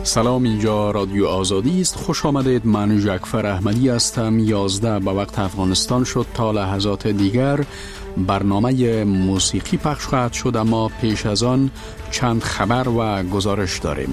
سلام، اینجا رادیو آزادی است. خوش آمدید. من جعفر احمدی هستم. 11 به وقت افغانستان شد. تا لحظات دیگر برنامه موسیقی پخش خواهد شد، اما پیش از آن چند خبر و گزارش داریم.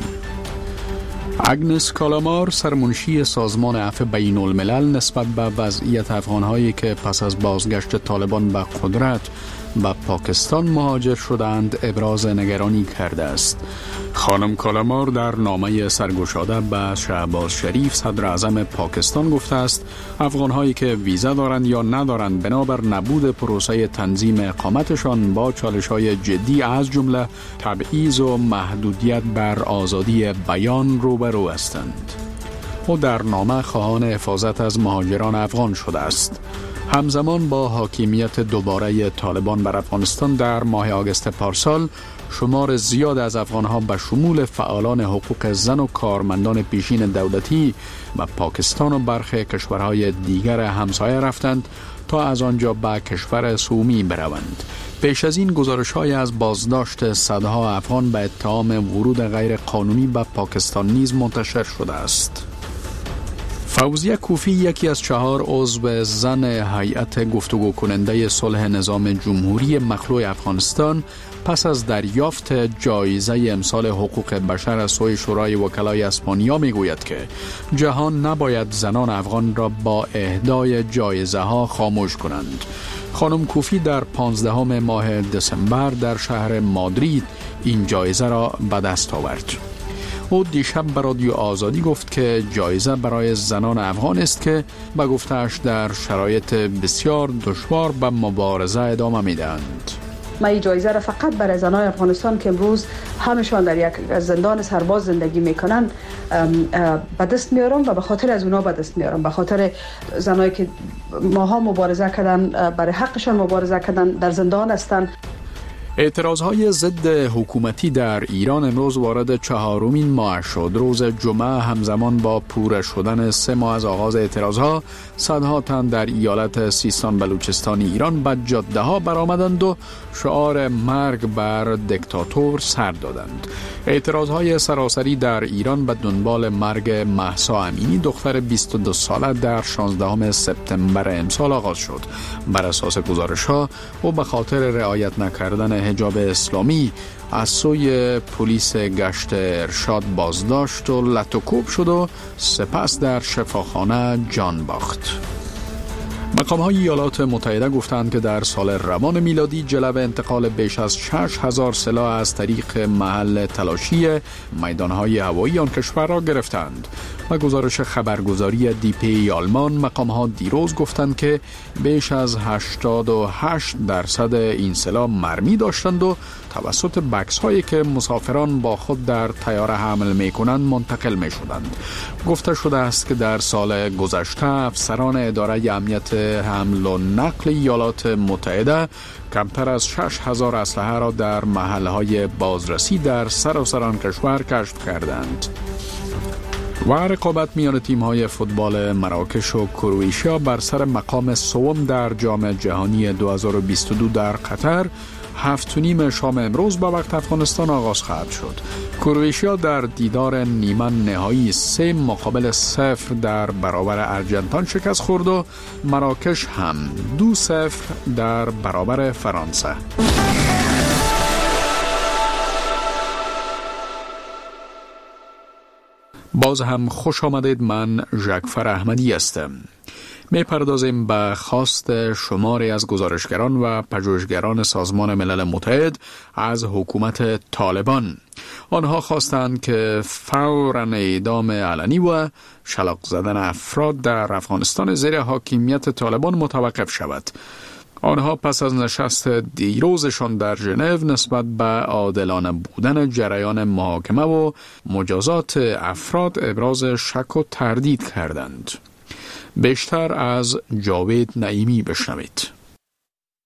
اگنس کالامار، سرمنشی سازمان عفو بین الملل، نسبت به وضعیت افغانهایی که پس از بازگشت طالبان به قدرت به پاکستان مهاجر شدند ابراز نگرانی کرده است. خانم کالامار در نامه سرگشاده به شهباز شریف صدر اعظم پاکستان گفته است افغانهایی که ویزا دارند یا ندارند بنابر نبود پروسه تنظیم اقامتشان با چالش‌های جدی از جمله تبعیض و محدودیت بر آزادی بیان روبرو هستند. او در نامه خواهان حفاظت از مهاجران افغان شده است. همزمان با حاکمیت دوباره طالبان بر افغانستان در ماه آگوست پارسال، شمار زیاد از افغانها به شمول فعالان حقوق زن و کارمندان پیشین دولتی و پاکستان و برخی کشورهای دیگر همسایه رفتند تا از آنجا به کشور سومی بروند. پیش از این گزارش‌های از بازداشت صدها افغان به اتهام ورود غیر قانونی به پاکستان نیز منتشر شده است. فوزیه کوفی، یکی از 4 عضو زن هیئت گفتگو کننده صلح نظام جمهوری مخلوع افغانستان، پس از دریافت جایزه امسال حقوق بشر از سوی شورای وکلای اسپانیا میگوید که جهان نباید زنان افغان را با اهدای جایزه ها خاموش کنند. خانم کوفی در 15 ماه دسامبر در شهر مادرید این جایزه را به دست آورد. او دیشب به رادیو آزادی گفت که جایزه برای زنان افغان است که به گفته‌اش در شرایط بسیار دشوار به مبارزه ادامه میدهند. من این جایزه را فقط برای زنان افغانستان که امروز همشان در یک زندان سرباز زندگی میکنن به دست میارم و به خاطر از اونا به دست میارم، به خاطر زنایی که ماها مبارزه کردن، برای حقشان مبارزه کردن، در زندان هستن. اعتراضهای ضد حکومتی در ایران امروز وارد 4مین ماه شد. روز جمعه همزمان با پوره شدن 3 ماه از آغاز اعتراضها، صدها تن در ایالت سیستان بلوچستان ایران به جاده ها برآمدند و شعار مرگ بر دیکتاتور سر دادند. اعتراضهای سراسری در ایران به دنبال مرگ مهسا امینی، دختر 22 ساله، در 16 سپتامبر امسال آغاز شد. بر اساس گزارش‌ها او به خاطر رعایت نکردن حجاب اسلامی از سوی پلیس گشت ارشاد بازداشت و لطوکوب شد و سپس در شفاخانه جان باخت. مقام‌های ایالات متحده گفتند که در سال روان میلادی جلب انتقال بیش از 6000 سلاح از طریق محل تلاشی میدان‌های هوایی آن کشور را گرفتند. و گزارش خبرگزاری دیپی آلمان، مقام‌ها دیروز گفتند که بیش از 88% این سلاح مرمی داشتند و توسط بکس‌هایی که مسافران با خود در طیاره حمل می‌کنند منتقل می‌شدند. گفته شده است که در سال گذشته افسران اداره امنیت حمل و نقل ایالات متحده کمتر از 6000 اسلحه را در محل‌های بازرسی در سراسر آن کشور کشف کردند. و رقابت میان تیم‌های فوتبال مراکش و کرواتیا بر سر مقام سوم در جام جهانی 2022 در قطر 7:30 شام امروز با وقت افغانستان آغاز خواهد شد. کرواتیا در دیدار نیمه نهایی 3-0 در برابر ارجنتین شکست خورد و مراکش هم 2-0 در برابر فرانسه. باز هم خوش آمدید. من جعفر احمدی هستم. می پردازیم به خواست شماری از گزارشگران و پژوهشگران سازمان ملل متحد از حکومت طالبان. آنها خواستند که فوراً اعدام علنی و شلاق زدن افراد در افغانستان زیر حاکمیت طالبان متوقف شود. آنها پس از نشست دیروزشان در ژنو نسبت به عادلانه بودن جریان محاکمه و مجازات افراد ابراز شک و تردید کردند. بیشتر از جاوید نعیمی بشنوید.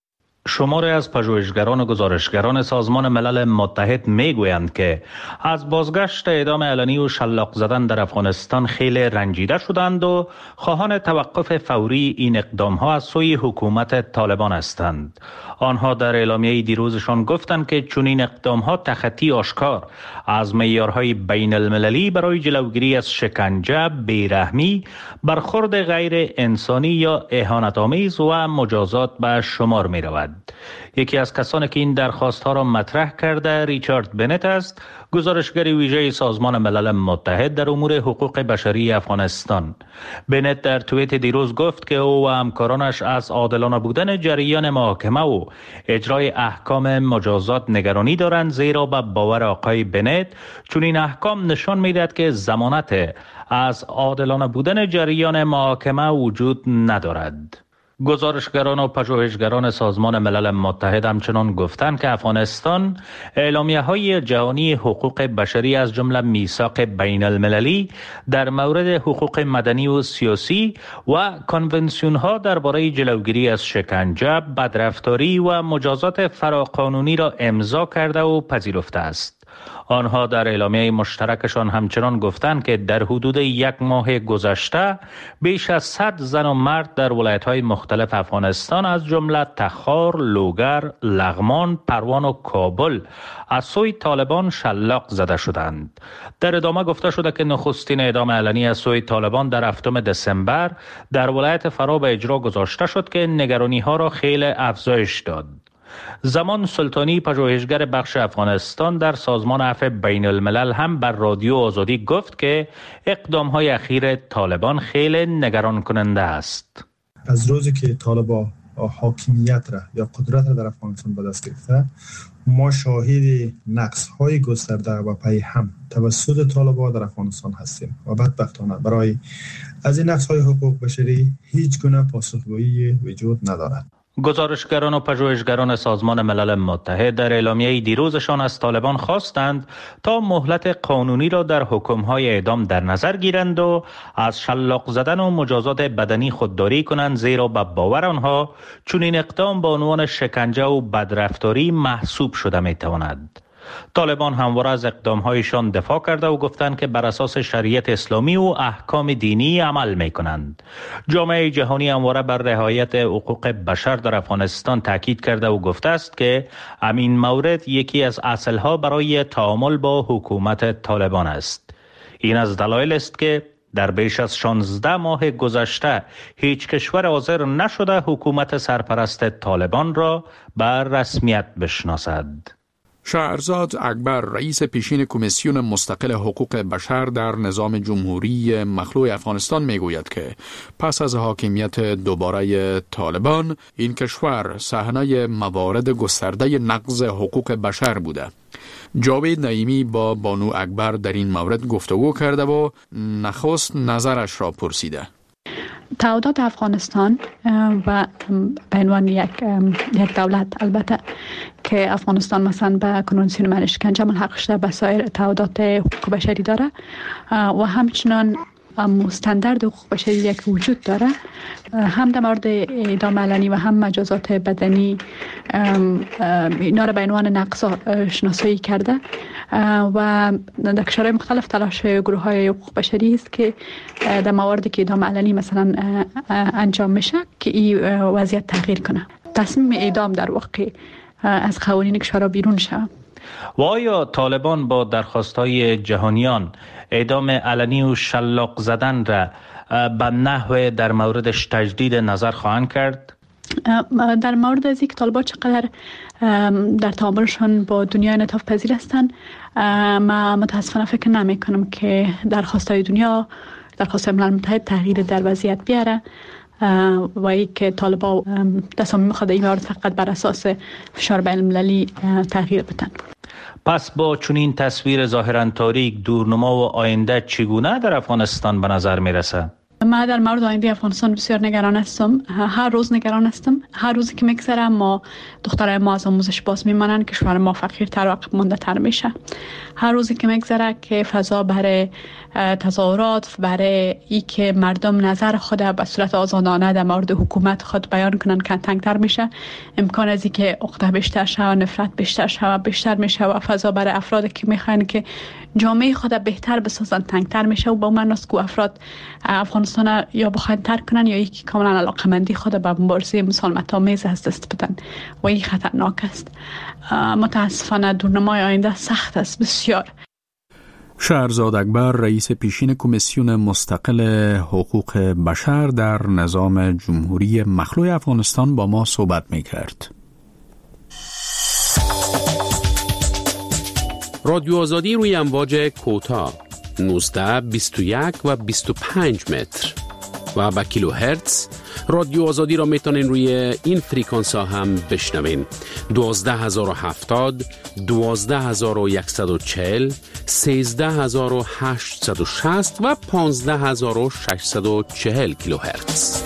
شماری از پژوهشگران و گزارشگران سازمان ملل متحد میگویند که از بازگشت اعدام علنی و شلاق زدن در افغانستان خیلی رنجیده شدند و خواهان توقف فوری این اقدام‌ها از سوی حکومت طالبان هستند. آنها در اعلامیه دیروزشان گفتند که چنین اقدام‌ها تخطی آشکار از معیارهای بین المللی برای جلوگیری از شکنجه، بیرحمی، برخورد غیر انسانی یا اهانت‌آمیز و مجازات به شمار می‌رود. یکی از کسانی که این درخواست‌ها را مطرح کرده ریچارد بنت است، گزارشگر ویژه سازمان ملل متحد در امور حقوق بشری افغانستان. بنت در توییت دیروز گفت که او و همکارانش از عادلانه بودن جریان محاکمه و اجرای احکام مجازات نگرانی دارند، زیرا به باور آقای بنت چون این احکام نشان می‌دهد که ضمانت از عادلانه بودن جریان محاکمه وجود ندارد. گزارشگران و پژوهشگران سازمان ملل متحد همچنان گفتند که افغانستان اعلامیه‌های جهانی حقوق بشری از جمله میثاق بین المللی در مورد حقوق مدنی و سیاسی و کنونسیون‌ها درباره جلوگیری از شکنجه، بدرفتاری و مجازات فراقانونی را امضا کرده و پذیرفته است. آنها در اعلامیه مشترکشان همچنان گفتند که در حدود یک ماه گذشته بیش از 100 زن و مرد در ولایت‌های مختلف افغانستان از جمله تخار، لوگر، لغمان، پروان و کابل از سوی طالبان شلاق زده شدند. در ادامه گفته شده که نخستین اعدام علنی از سوی طالبان در 7 دسامبر در ولایت فرا به اجرا گذاشته شد که نگرانی‌ها را خیلی افزایش داد. زمان سلطانی، پژوهشگر بخش افغانستان در سازمان عفو بین الملل، هم بر رادیو آزادی گفت که اقدام‌های اخیر طالبان خیلی نگران کننده است. از روزی که طالبان حاکمیت را یا قدرت را در افغانستان به دست گرفته، ما شاهد نقص‌های گسترده و پیهم توسط طالبان در افغانستان هستیم و بدبختانه برای از این نقص‌های حقوق بشری هیچ گونه پاسخگویی وجود ندارد. گزارشگران و پژوهشگران سازمان ملل متحد در اعلامیه دیروزشان از طالبان خواستند تا مهلت قانونی را در حکم‌های اعدام در نظر گیرند و از شلاق زدن و مجازات بدنی خودداری کنند، زیرا به باور آنها چون این اقدام به عنوان شکنجه و بدرفتاری محسوب شده می‌تواند. طالبان همواره از اقدام‌هایشان دفاع کرده و گفتند که بر اساس شریعت اسلامی و احکام دینی عمل می‌کنند. جامعه جهانی همواره بر رعایت حقوق بشر در افغانستان تاکید کرده و گفته است که همین مورد یکی از اصل‌ها برای تعامل با حکومت طالبان است. این از دلایل است که در بیش از 16 ماه گذشته هیچ کشور حاضر نشده حکومت سرپرست طالبان را بر رسمیت بشناسد. شهرزاد اکبر، رئیس پیشین کمیسیون مستقل حقوق بشر در نظام جمهوری مخلوع افغانستان میگوید که پس از حاکمیت دوباره طالبان این کشور صحنه موارد گسترده نقض حقوق بشر بوده. جاوید نعیمی با بانو اکبر در این مورد گفتگو کرده و نخست نظرش را پرسیده. تعهدات افغانستان و به عنوان یک دولت، البته که افغانستان مثلا به کنوانسیون من اشکنجه ملحق شده، به سایر تعهدات حقوق بشری داره و همچنان مستندرد حقوق بشری که وجود داره، هم در مورد اعدام علنی و هم مجازات بدنی اینا را به عنوان نقض شناسایی کرده و در کشورهای مختلف تلاش گروه های حقوق بشری است که در مواردی که اعدام علنی مثلا انجام میشه که این وضعیت تغییر کنه. تصمیم اعدام در واقع از قوانین کشورها بیرون شود. و آیا طالبان با درخواست‌های جهانیان اعدام علنی و شلاق زدن را به نحو در موردش تجدید نظر خواهند کرد؟ در مورد از اینکه طالبان چقدر در تعاملشان با دنیا انعطاف پذیر هستند، ما متاسفانه فکر نمی کنم که درخواست‌های دنیا، درخواست ملل متحد تغییر در وضعیت بیاره و اینکه طالبان تصمیم خود این مورد فقط بر اساس فشار بین المللی تغییر بدن. پس با چنین تصویر ظاهراً تاریک، دورنما و آینده چگونه در افغانستان به نظر میرسه؟ من در مورد آینده افغانستان بسیار نگران هستم. هر روز نگران هستم. هر روزی که میگذره ما دخترای ما از آموزش باز میمانن، کشور ما فقیرتر و عقب مانده تر میشه. هر روزی که میگذره که فضا برای تظاهرات، برای ای که مردم نظر خود به صورت آزادانه در مورد حکومت خود بیان کنن تنگتر میشه. امکان از اینکه عقده بیشتر شود، نفرت بیشتر میشه و فضا برای افرادی که میخوان که جامعه خود بهتر بسازن تنگتر میشه و با من است که افراد افغانستان یا بخواین ترک کنن یا یکی کاملا علاقمندی خود به مبارزه مسالمت آمیز از دست بدن و این خطرناک است. متاسفانه دورنمای آینده سخت است بسیار. شهرزاد اکبر، رئیس پیشین کمیسیون مستقل حقوق بشر در نظام جمهوری مخلوع افغانستان با ما صحبت می‌کرد. رادیو آزادی روی امواج کوتاه 19، 21 و 25 متر و با کیلو هرتز. رادیو آزادی را میتونین روی این فریکانس ها هم بشنوین. 12070، 12140، 13860 و 15640 کیلو هرتز.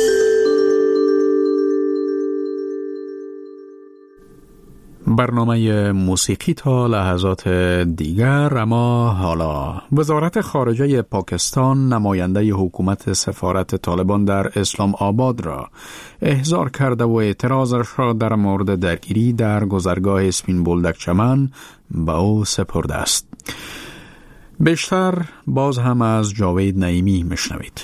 برنامه موسیقی تا لحظات دیگر. اما حالا وزارت خارجه پاکستان نماینده حکومت سفارت طالبان در اسلام آباد را احضار کرده و اعتراضش را در مورد درگیری در گذرگاه اسپین بولدک چمن به او سپرده است. بیشتر باز هم از جاوید نعیمی مشنوید.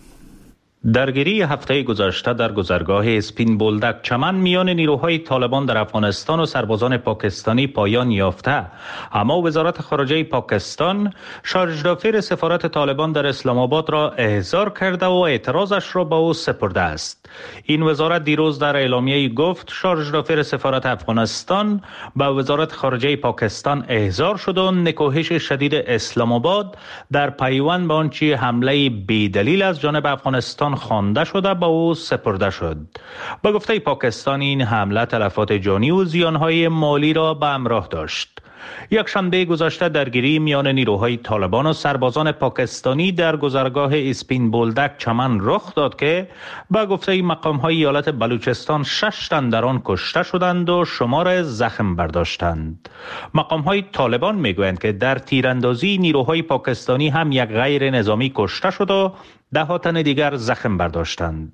درگیری هفته گذشته در گذرگاه اسپین بولدک چمن میان نیروهای طالبان در افغانستان و سربازان پاکستانی پایان یافته، اما وزارت خارجه پاکستان شارژدافیر سفارت طالبان در اسلام آباد را احضار کرده و اعتراضش را به او سپرده است. این وزارت دیروز در اعلامیه گفت شارژدافیر سفارت افغانستان به وزارت خارجه پاکستان احضار شد و نکوهش شدید اسلام آباد در پیوند به آنچه حمله بی‌دلیل از جانب افغانستان خوانده شده با او سپرده شد. به گفته پاکستان این حمله تلفات جانی و زیانهای مالی را به همراه داشت. یک شنبه گذشته درگیری میان نیروهای طالبان و سربازان پاکستانی در گذرگاه اسپین بولدک چمن رخ داد که به گفته مقام‌های ایالت بلوچستان 6 تن در آن کشته شدند و شمار زخم برداشتند. مقام‌های طالبان میگویند که در تیراندازی نیروهای پاکستانی هم یک غیر نظامی کشته شد و 10 تن دیگر زخم برداشتند.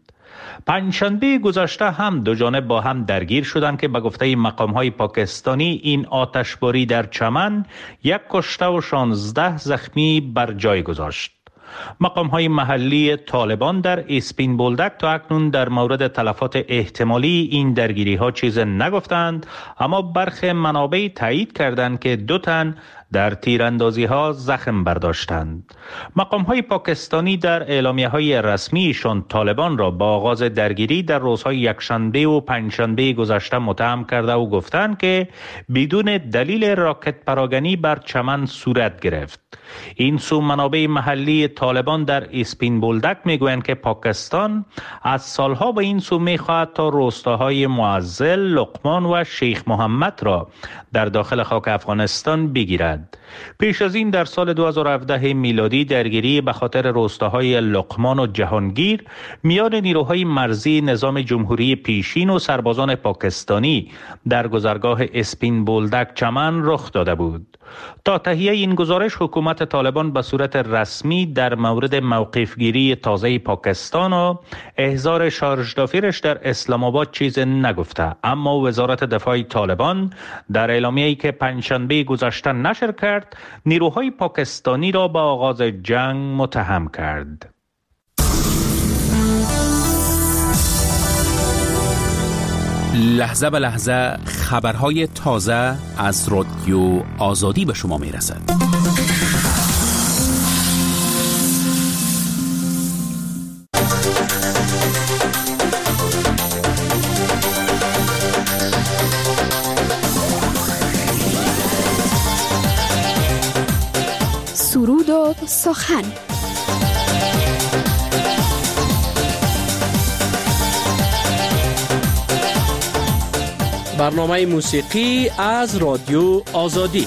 پنجشنبه گذشته هم دو جانب با هم درگیر شدند که به گفته مقام‌های پاکستانی این آتشباری در چمن 1 کشته و 16 زخمی بر جای گذاشت. مقام‌های محلی طالبان در اسپین بولدک تا اکنون در مورد تلفات احتمالی این درگیری‌ها چیز نگفتند، اما برخی منابع تایید کردند که 2 تن در تیراندازی‌ها زخم برداشتند. مقام‌های پاکستانی در اعلامیه‌های رسمیشان طالبان را با آغاز درگیری در روزهای یکشنبه و پنجشنبه گذشته متهم کرده و گفتند که بدون دلیل راکت پراکنی بر چمن صورت گرفت. این سو منابع محلی طالبان در اسپین بولدک میگویند که پاکستان از سالها به این سو میخواهد تا روستاهای معزل، لقمان و شیخ محمد را در داخل خاک افغانستان بگیرد. پیش از این در سال 2017 میلادی درگیری به خاطر روستاهای لقمان و جهانگیر میان نیروهای مرزی نظام جمهوری پیشین و سربازان پاکستانی در گذرگاه اسپین بولدک چمن رخ داده بود. تا تهیه این گزارش حکومت طالبان به صورت رسمی در مورد موقفگیری تازه پاکستان و احضار شارژدافیرش در اسلام آباد چیز نگفته، اما وزارت دفاع طالبان در اعلامیه‌ای که پنجشنبه گذشته نشر کرد نیروهای پاکستانی را به آغاز جنگ متهم کرد. لحظه به لحظه خبرهای تازه از رادیو آزادی به شما میرسد. سرود و سخن. برنامه موسیقی از رادیو آزادی.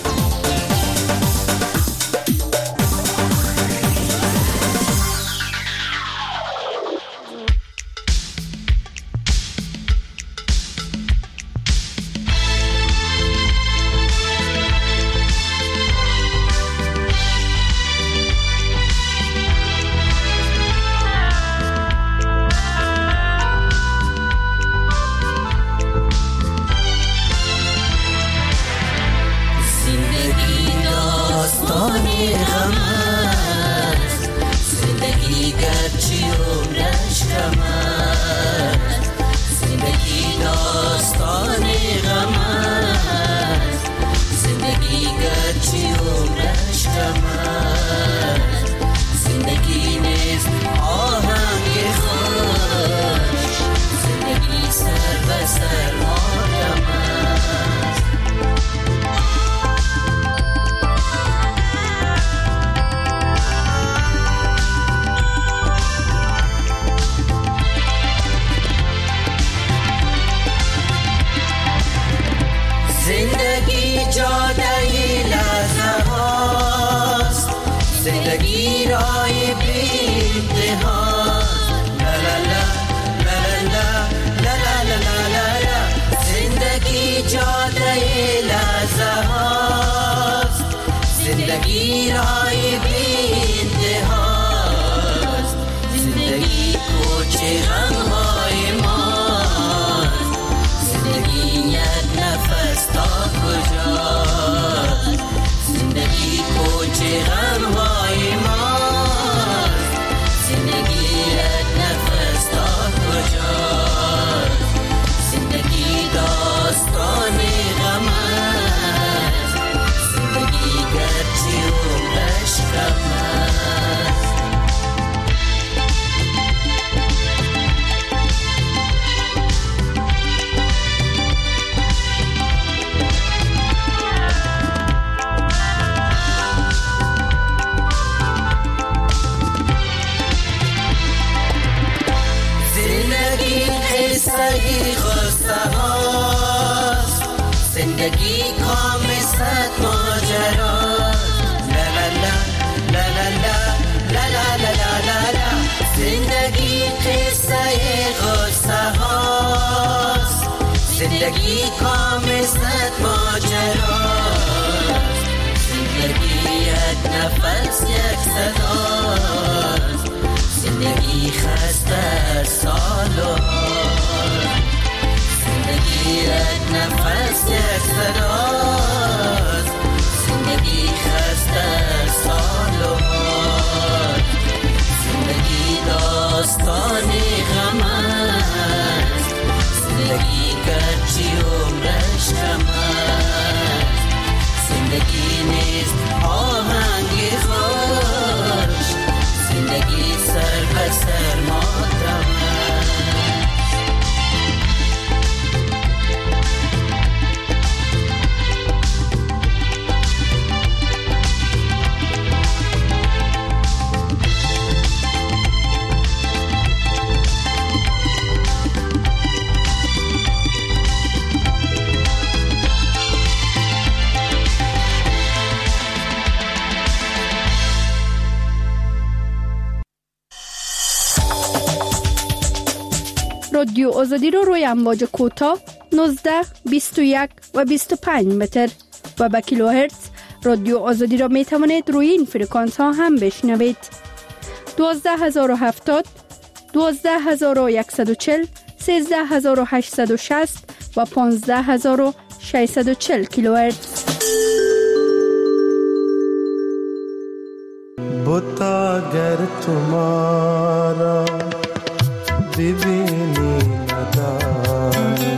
داستان غم است، زندگی گرچه عمرش کم است، زندگی داستان غم است، زندگی گرچه عمرش کم است، زندگی نیست آهنگ خوش، زندگی سر به سر ماتم است. زندگی جاده لحظه هاست، زندگی رای بی امتحان، لا لا لا لا لا لا لا لا لا لا. زندگی جاده لحظه هاست، زندگی رای بی انتهاست، زندگی کوچه غمهای ماست، زندگی یک نفس تا کجاست، زندگی کوچه غمهای ماست، زندگی یک نفس تا کجاست، زندگی داستان غم است، زندگی گرچه عمرش کم است. زندگی خواسته هاست، زندگی کام صد ماجراست، لا لا لا لا لا لا لا لا لا لا لا. زندگی قصه خواسته هاست، زندگی کام صد ماجراست، زندگی یک نفس یک صداست، زندگی خسته سالو، زندگی یک نفس یک صداست، زندگی خسته سالو، زندگی داستان غم است، زندگی گرچه عمرش کم است، زندگی نیست آهنگ خوش، زندگی سر به سر ماتم است. رادیو آزادی رو روی امواج کوتاه 19، 21 و 25 متر و با کیلوهرتز رادیو آزادی را می توانید روی این فرکانس ها هم بشنوید. 12070، 12140، 13860 و 15640 کیلوهرتز. بتا گر تمہارا ببینی نداری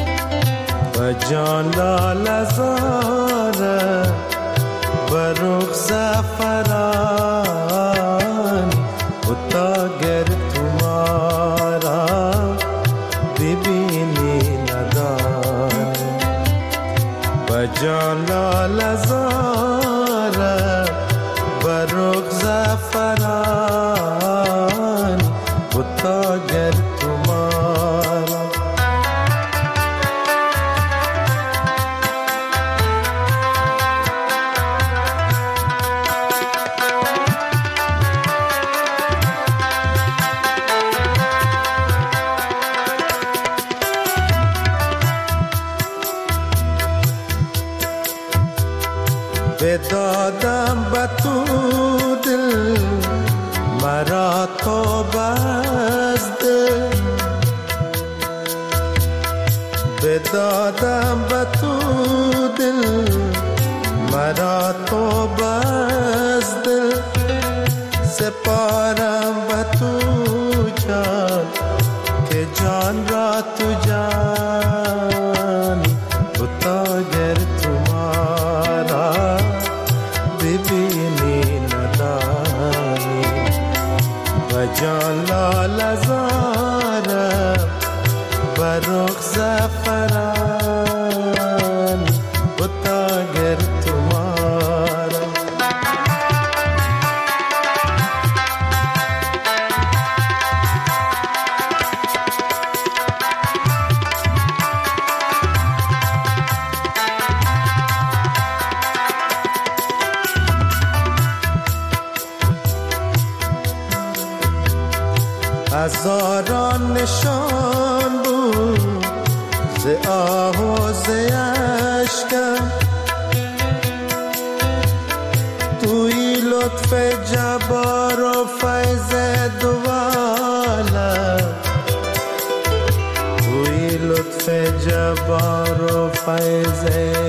بجان لالزاره بروخ زفران بتا گر تمہارا ببینی نداری بجان لالزاره بروخ زفران بتا گر تمہارا بدادم به تو دل مرا تو بزد بدادم به تو دل مرا تو بس دل سپارم به تو جان که جان را تو جان بتا گر تو مارا ببینی ندانی و جان لال زارم و رخ زفران بتا گر تو مارا هزاران نشان بود ز آه و ز اشکم توی لطف جبار و فیض دوالم توی لطف جبار و فیض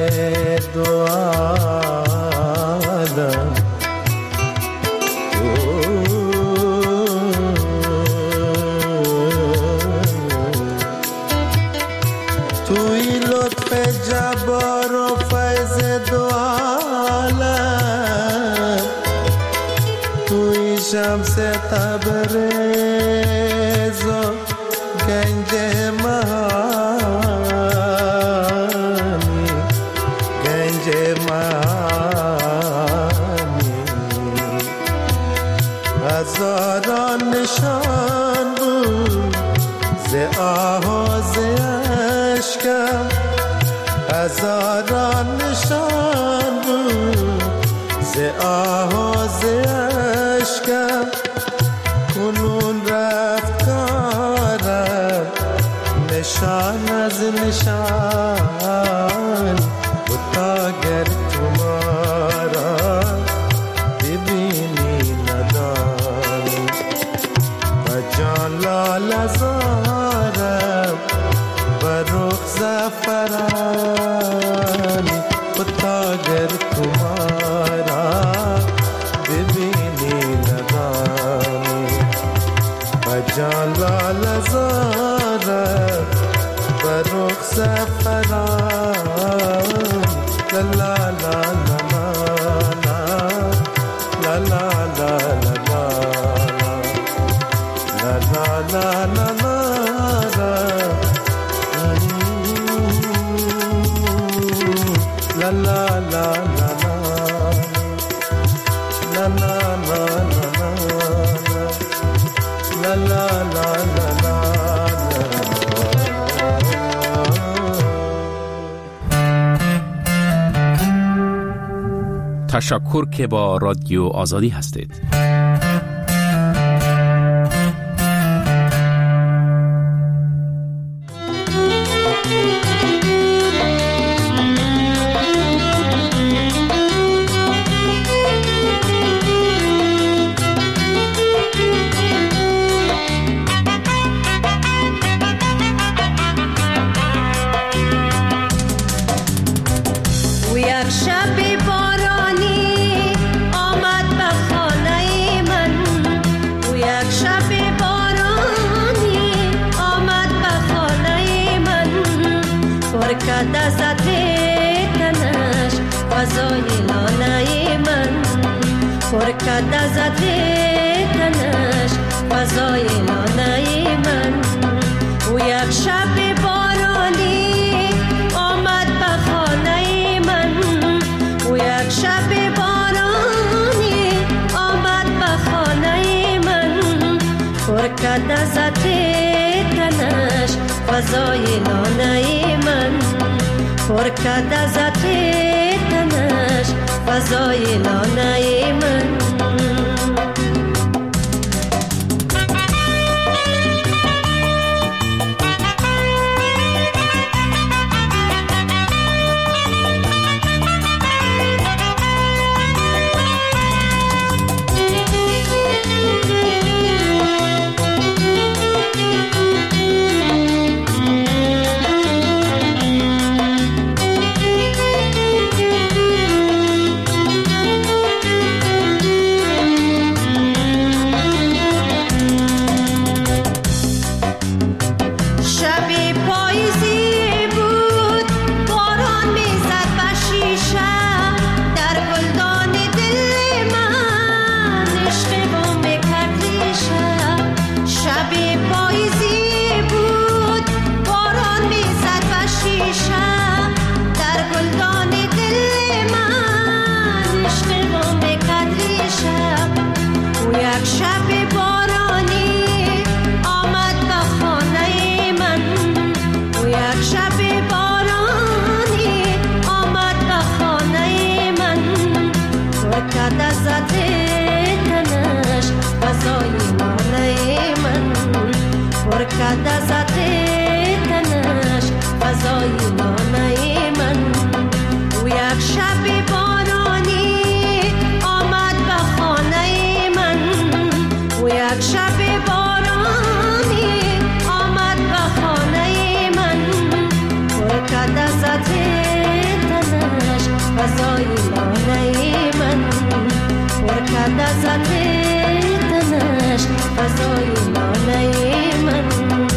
دوالم جبار و فیض دو عالم توی شمس تبریز و گنج مهانی گنج مهانی هزاران نشان بود ز آه و ز اشکم هزاران نشان بود ز آه و ز اشکم کنون رفت کارم نشان از نشان بتا گر تو مارا ببینی ندانی و جان لال زارم و رخ زفرانی بتا گر تو مارا ببینی ندانی و جان لال زارم و رخ زفرانی لا لا لا لا لا لا لا لا لا لا لا La la la la la la la la la la la. تشکر که با رادیو آزادی هستید. لذت تنش غذای نانه من پر کرد لذت تنش غذای نانه من او یک شب بارانی آمد به خانه من او یک شب بارانی آمد به خانه من پر کرد لذت تنش غذای نانه من پر کرد لذت تنش غذای نانه من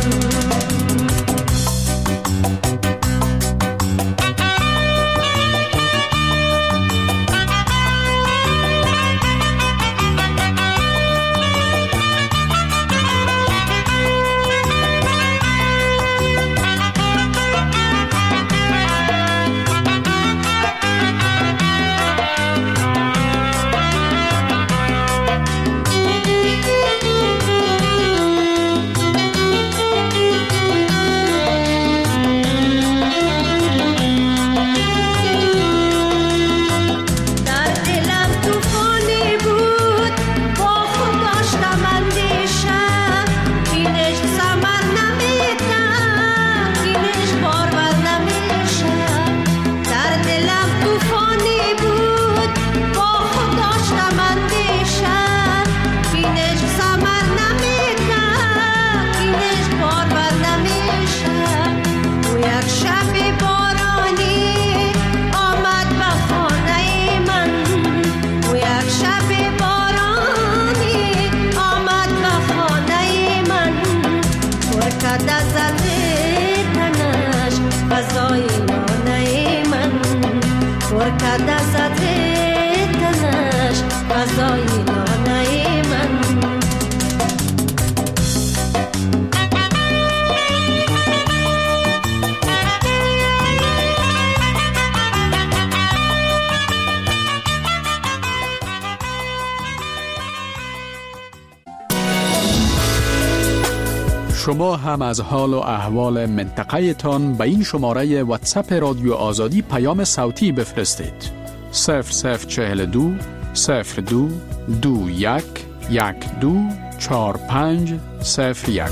شما هم از حال و احوال منطقه تان به این شماره واتساپ رادیو آزادی پیام صوتی بفرستید. 0042 02 21 12 45 01.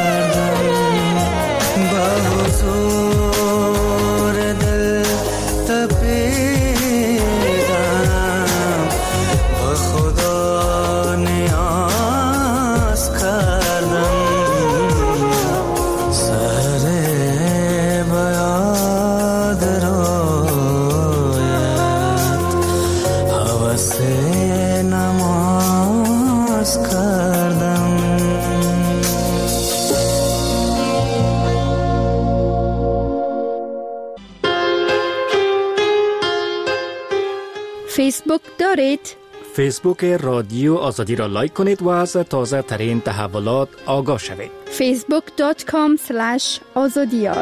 کردم با حضور دل تپیدم با خدا نیاز کردم سر بیاد رویت حوث نماز کردم فیسبوک دارید؟ فیسبوک رادیو آزادی را لایک کنید و از تازه ترین تحولات آگاه شوید. facebook.com/azadiyar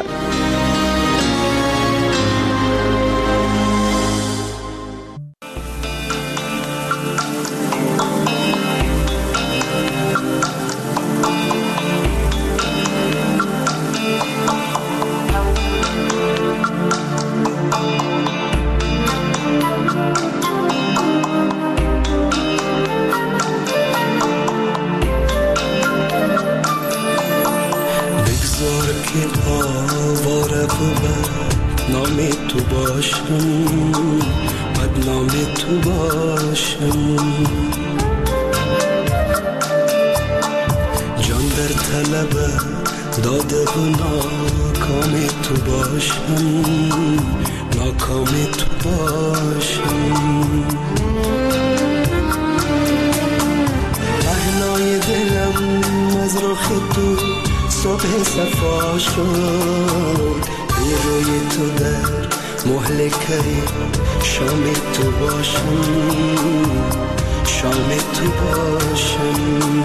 نام تو باشم بدنام تو باشم جان در طلب داده و ناکام تو باشم ناکام تو باشم پهنای دلم از رخ تو صبح صفا شد روی تو در مهلکه شام تو باشم شام تو باشم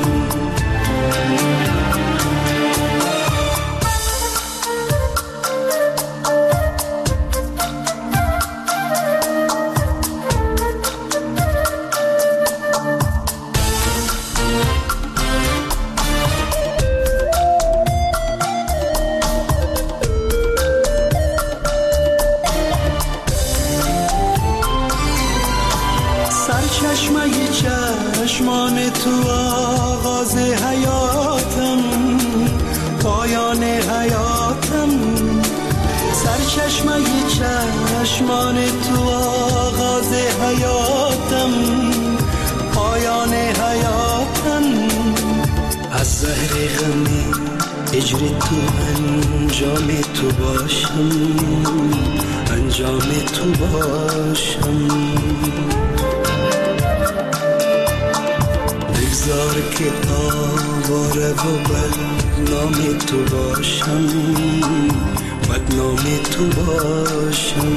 چشمان تو آغاز حیاتم پایان حیاتم سرچشمه چشمان تو آغاز حیاتم پایان حیاتم از زهر غمی اجری تو انجام تو باشم انجام تو باشم بگذار که آواره و بدنام تو باشم بدنام تو باشم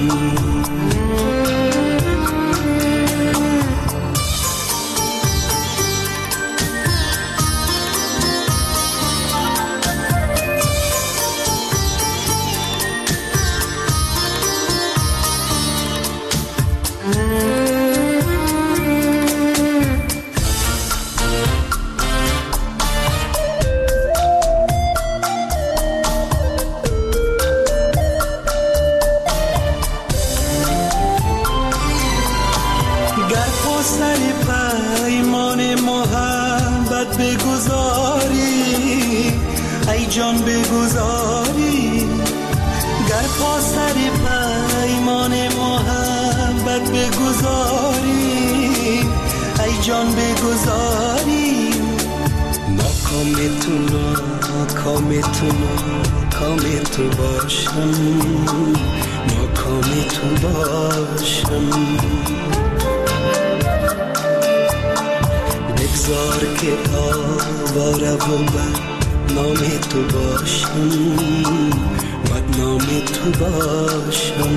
جان بگذاری گر پا سر پیمان محبت بگذاری ای جان بگذاری ناکام تو باشم ناکام تو باشم بگذار که آواره و نام تو باشم بدنام تو باشم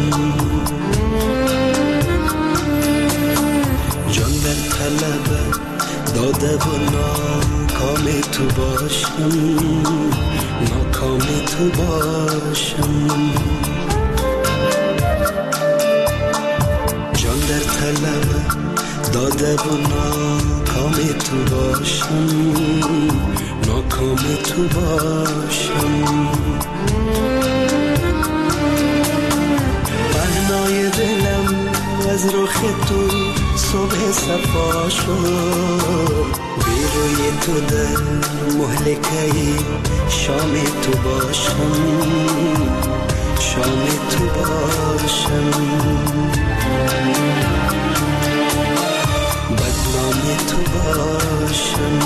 جان در طلب داده و ناکام تو باشم ناکام تو باشم جان در طلب داده و ناکام تو باشم ناکام تو باشم پهنای دلم از رخ تو صبح صفا شد بی روی تو در مهلکه شام تو باشم، شام تو باشم، بدنام تو باشم،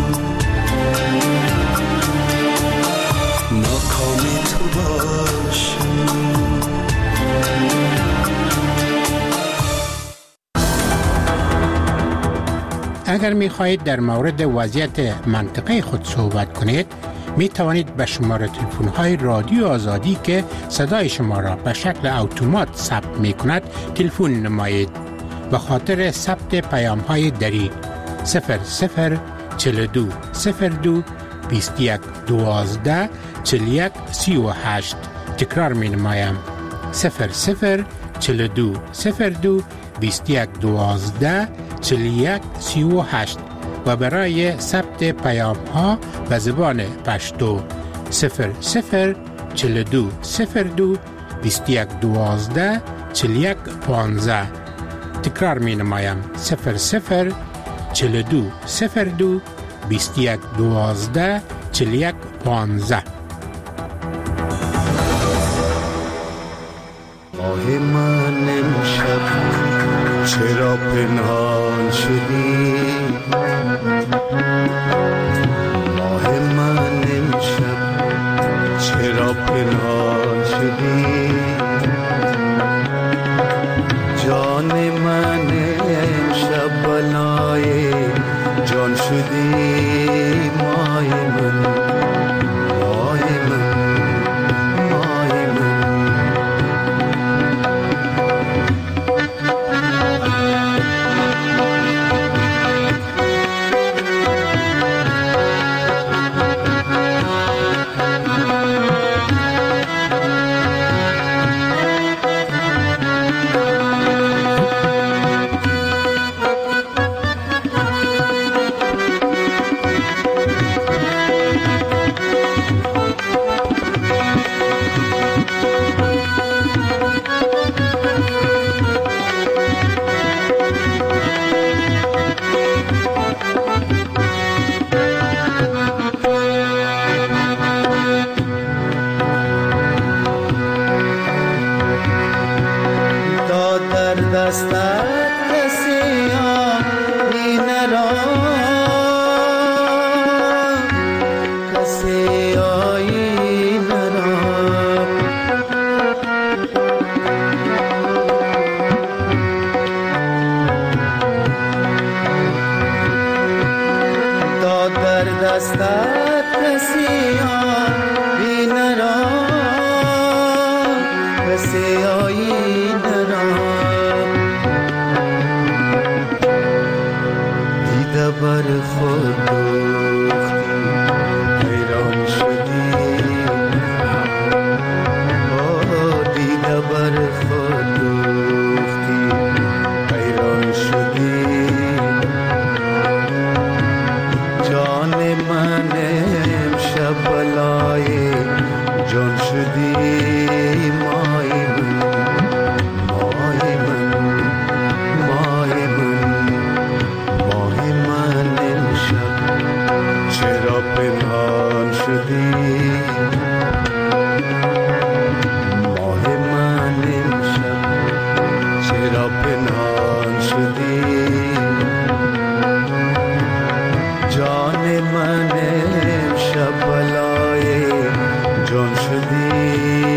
ناکام تو باشم. اگر می خواهید در مورد وضعیت منطقه خود صحبت کنید، می توانید به شماره تلفن های رادیو آزادی که صدای شما را به شکل اتومات ثبت می کند تلفن نمایید. به خاطر ثبت پیام های دری 0042 02 21 12 41 38. تکرار می نمایم 0042 02 21 12 41 38 و برای ثبت پیام ها به زبان پشتو 0042 02 21 12 41 15. تکرار می نمایم 0042 02 21 12 41 15. ماه من امشب چرا پنهان شدی؟ ماه من امشب چرا پنهان شدی؟ جان من امشب بلای جان شدی. ماه من، ماه من، ماه من. جان من شب بلای جان شدی.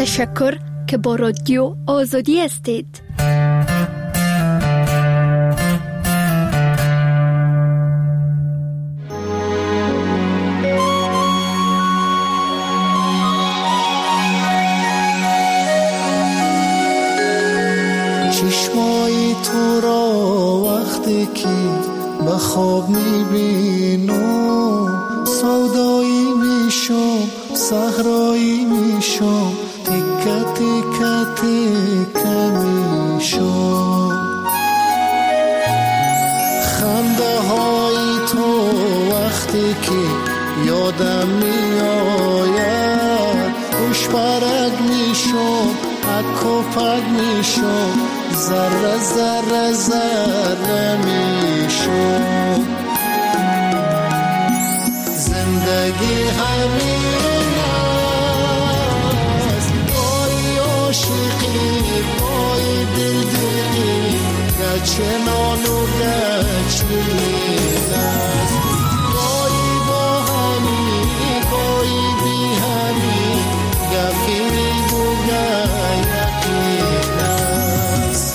تشکر که با رادیو آزادی هستید. چشمای تو را وقتی که به خواب میبینم سودایی میشم صحرایی میشم تیکه تیکه تیکه میشم خنده های تو وقتی که یادم میآید خوش برگ میشم اکو پگ میشم ذره ذره ذره میشم زندگی همین است بای عاشقی بای دلدلی گچنان و گچنین است بایی با همی بایی بی همی گفیری بوگه یقین است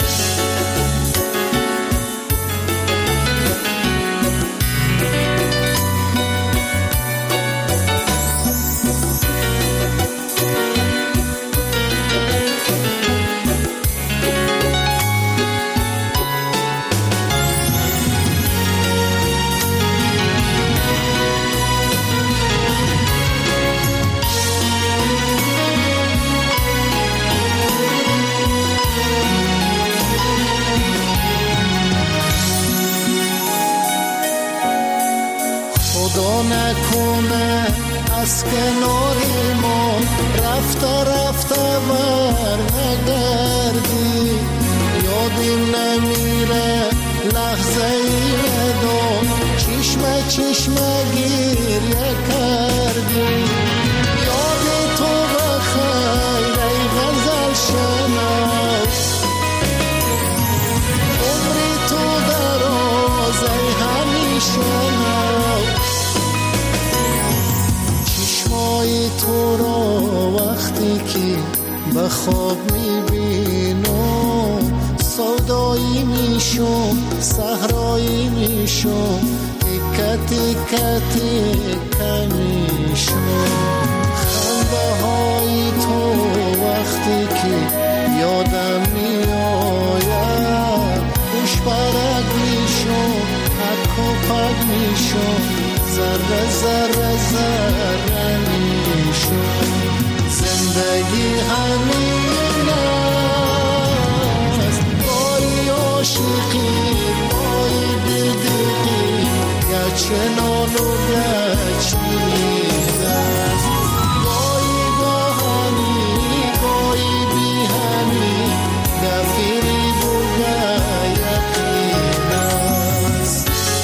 نکنه از کنار ما رفته رفته بر نگردی یادیم نمیره لحظه ای ودام چشمه چشمه گریه کردی یاد تو بخیر ای غزل شناس عمری تو دراز ای همیشه تو را وقتی که به خواب میبینم سودایی میشم صحرایی میشم تیکه تیکه تیکه میشم خنده های تو وقتی که یادم میآید خوش برگ میشم اکو پگ میشم ذره ذره ذره میشم زندگی همین است بای عاشقی بای دلدلی گچنان و گچنین است بایی با همی بایی بی همی گفیری بوگه یقین است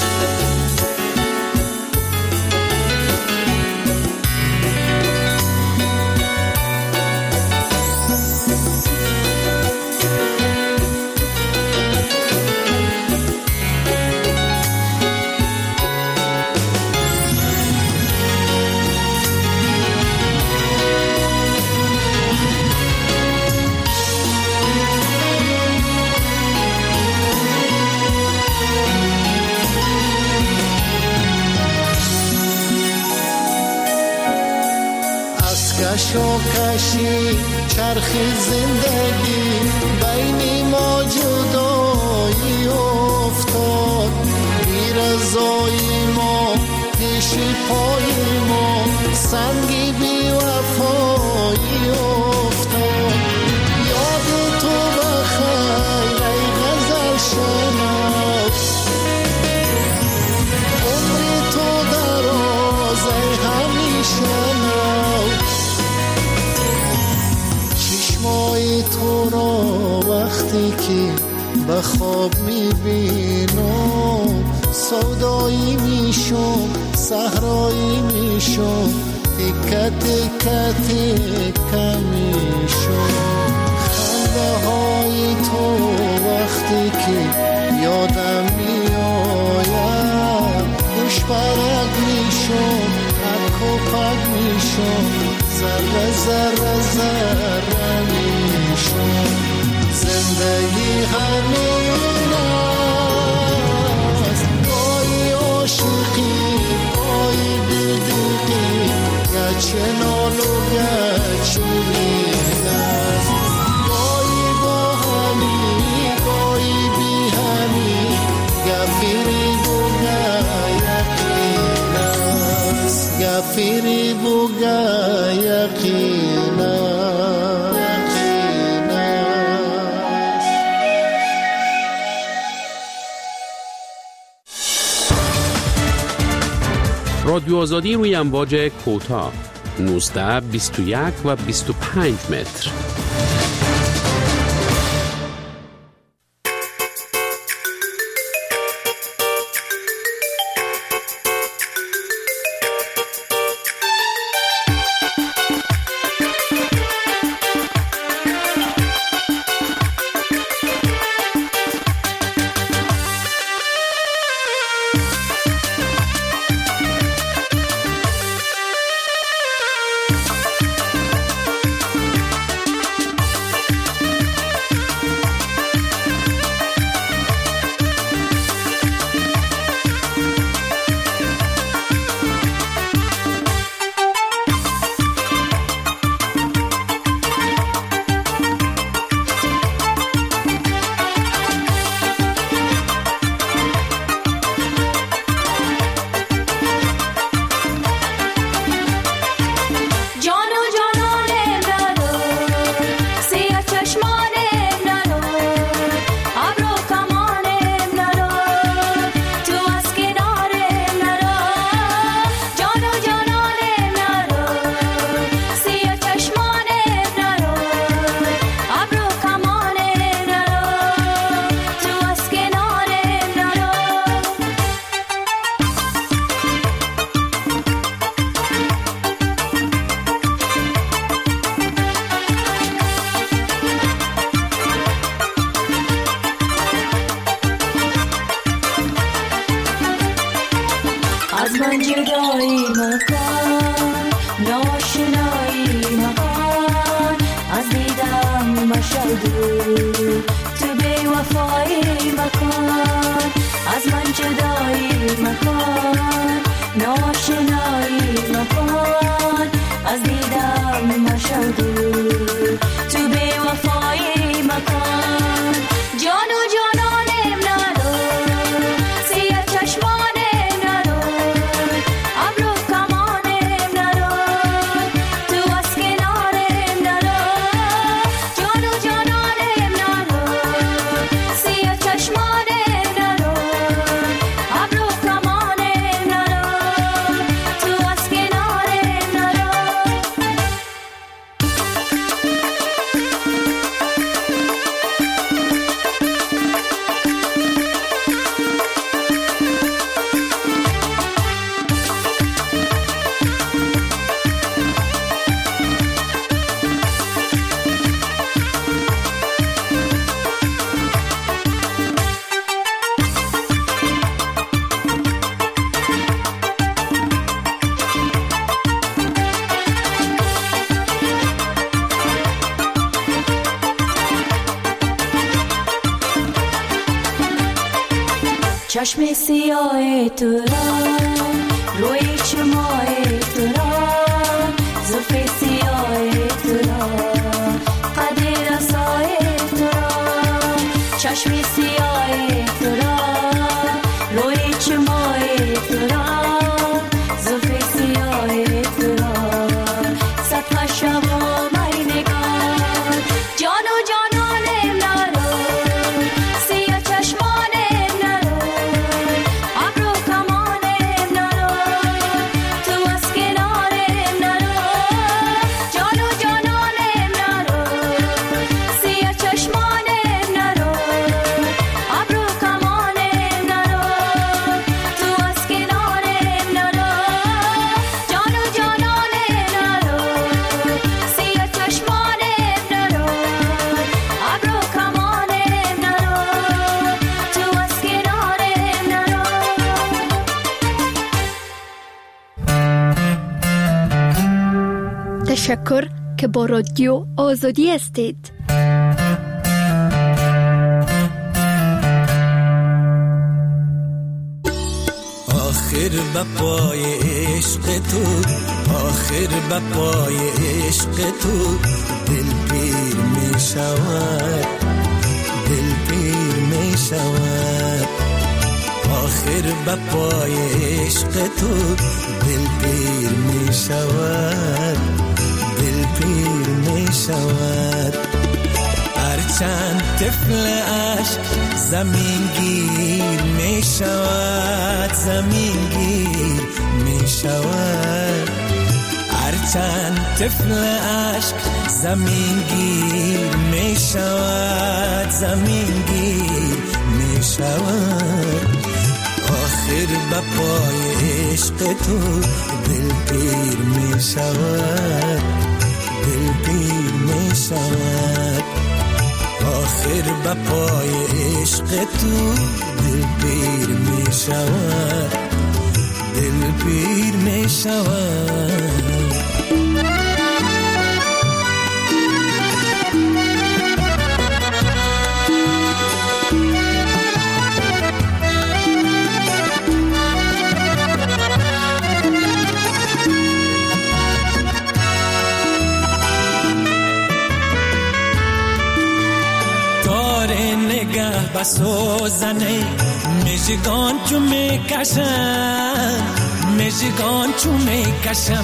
کشی چرخی زندگی بین ما جدایی افتاد بی رضایی ما پیشی پای ما سنگی بی وفایی افتاد یاد تو بخیر ای غزل شناس عمری تو دراز ای همیشه چشمای تو را وقتی که به خواب میبینم سودایی میشم صحرایی میشم تیکه تیکه تیکه میشم خنده های تو وقتی که یادم میآید خوش برگ میشم اکو پگ میشم ذره ذره ذره زندگی همین است، گاهی عاشقی گاهی بی‌دیقی، گرچه نال و گرچه نیل است، گاهی با همی گاهی بی همی، گفیری بوگه یقین است، گفیری بوگه یقین است. رادیو آزادی روی امواج کوتاه 19 21 و 25 متر. چشم سیاه تو را روی چمای تو را زلف سیاه تو را قد رسای تو را چشم سیاه تو را روی چمای تو را زلف سیاه تو را صد شب و می نگار جان و جانانم نرو سیاه چشمانم نرو ابرو کمانم نرو تو از کنارم نرو جان و جانانم نرو سیاه چشمانم نرو ابرو کمانم نرو تو از کنارم نرو جان و جانانم نرو سیاه چشمانم نرو ابرو کمانم نرو تو از کنارم نرو. تشکر که با رادیو آزادی هستید. آخر به پای عشق تو، آخر به پای عشق تو دل پیر می شود، دل پیر می شود. آخر به پای عشق تو دل پیر می شود، دل پیر می شود. هرچند طفل عشق زمین گیر می شود، زمین گیر می شود. هرچند طفل عشق زمین گیر می شود، زمین گیر می شود. آخر به پای عشق تو دل پیر می شود، دل پیر می شود. آخر به پای عشق تو دل پیر می شود، دل پیر می شود. بسوزنه مژگان چو میکشم، مژگان چو میکشم.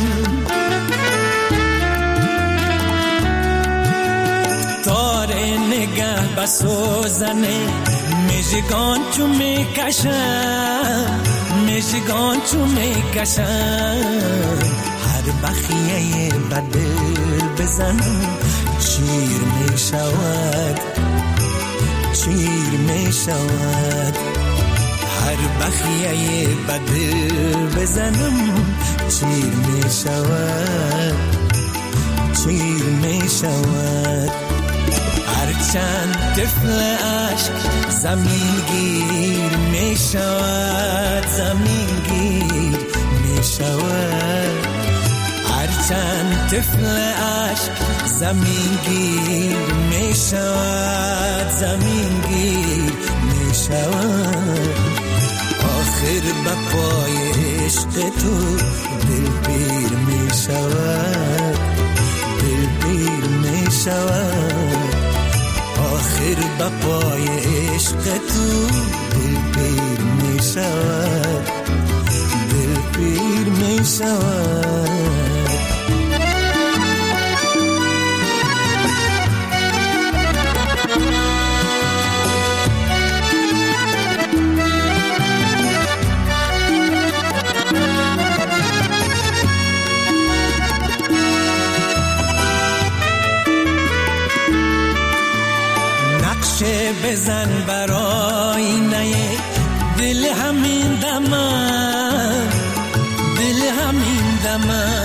تار نگه بسوزنه مژگان چو میکشم، مژگان چو میکشم. هر بخیه بدل بزنم شیر میشود، شیر می شود. هر بخیه بدل بزنم شیر می شود، شیر می شود. هرچند طفل عشق زمین گیر می شود، زمین گیر می شود. هرچند طفل عشق زمین گیر می شود، زمین گیر می شود. آخر به پای عشق تو دل پیر می شود، دل پیر می شود. آخر به پای عشق تو دل پیر می شود، دل پیر می شود. بزن برای نه دل همین دمن، دل همین دمن.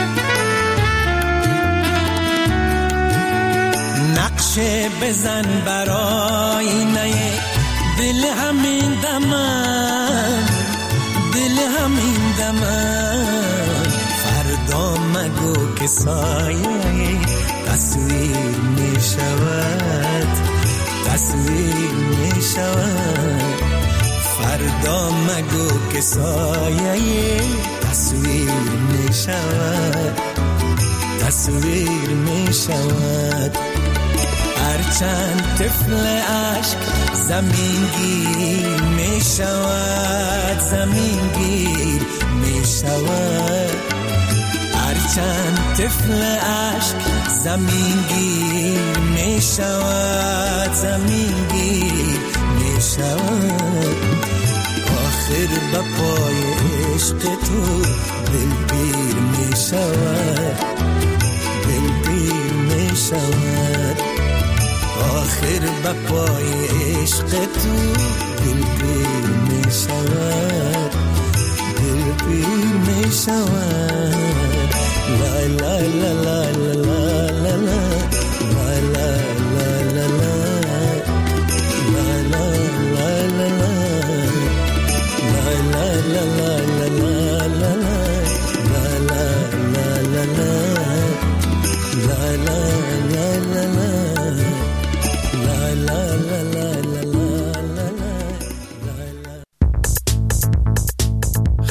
نقشه بزن برای نه دل همین دمن، دل همین دمن. فردا مگو که سایه تصویر می شود، تصویر می شود. فردا مگو که سایه تصویر می شود، تصویر می شود. هرچند طفل عشق زمین گیر می شود، زمین گیر می شود. هرچند طفل عشق زمین گیر می شود، زمین گیر می شود. آخر به پای عشق تو دل پیر می شود، دل پیر می شود. آخر به پای عشق تو دل پیر می شود، دل پیر می شود. لا لا لا لا لا لا لا لا لا لا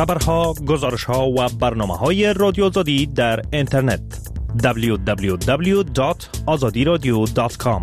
خبرها، گزارشها و برنامه‌های رادیو آزادی در اینترنت www.azadiradio.com.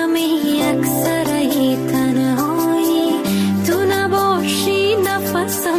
What's